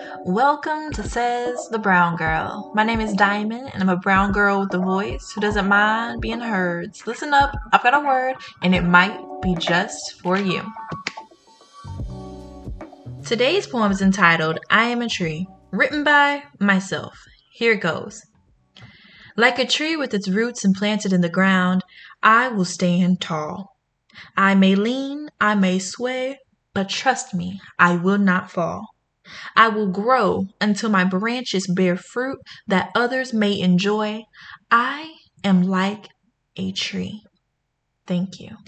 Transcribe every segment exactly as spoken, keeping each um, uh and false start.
Welcome to Says the Brown Girl. My name is Diamond, and I'm a brown girl with a voice who doesn't mind being heard. So listen up, I've got a word, and it might be just for you. Today's poem is entitled, I Am a Tree, written by myself. Here it goes. Like a tree with its roots implanted in the ground, I will stand tall. I may lean, I may sway, but trust me, I will not fall. I will grow until my branches bear fruit that others may enjoy. I am like a tree. Thank you.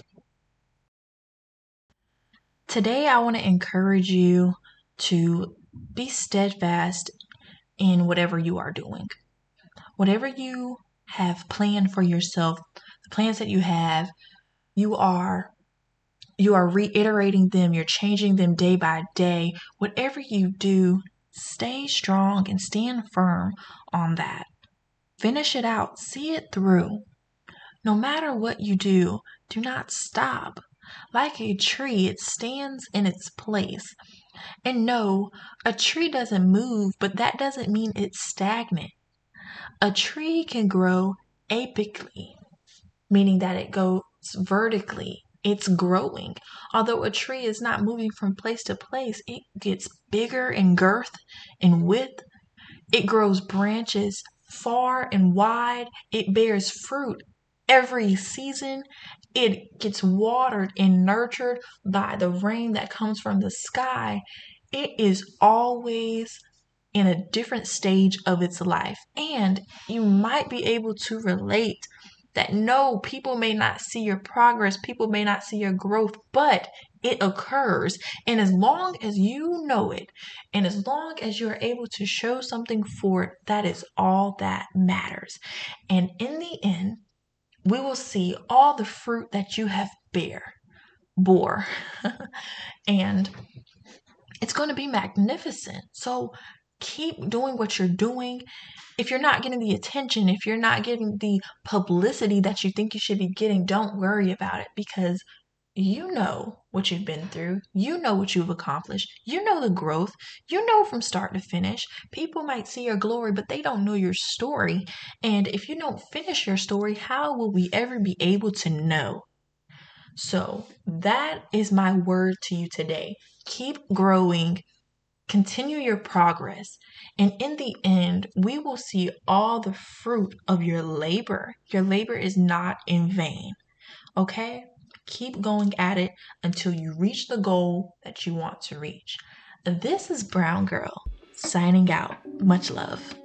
Today, I want to encourage you to be steadfast in whatever you are doing. Whatever you have planned for yourself, the plans that you have, you are you are reiterating them, you're changing them day by day. Whatever you do, stay strong and stand firm on that. Finish it out, see it through. No matter what you do, do not stop. Like a tree, it stands in its place. And no, a tree doesn't move, but that doesn't mean it's stagnant. A tree can grow apically, meaning that it goes vertically. It's growing. Although a tree is not moving from place to place, it gets bigger in girth and width. It grows branches far and wide. It bears fruit every season. It gets watered and nurtured by the rain that comes from the sky. It is always in a different stage of its life. And you might be able to relate that no, people may not see your progress, people may not see your growth, but it occurs. And as long as you know it, and as long as you're able to show something for it, that is all that matters. And in the end, we will see all the fruit that you have bear, bore. And it's going to be magnificent. So keep doing what you're doing. If you're not getting the attention, if you're not getting the publicity that you think you should be getting, don't worry about it, because you know what you've been through. You know what you've accomplished. You know the growth. You know from start to finish. People might see your glory, but they don't know your story. And if you don't finish your story, how will we ever be able to know? So that is my word to you today. Keep growing. Continue your progress, and in the end, we will see all the fruit of your labor. Your labor is not in vain, okay? Keep going at it until you reach the goal that you want to reach. This is Brown Girl, signing out. Much love.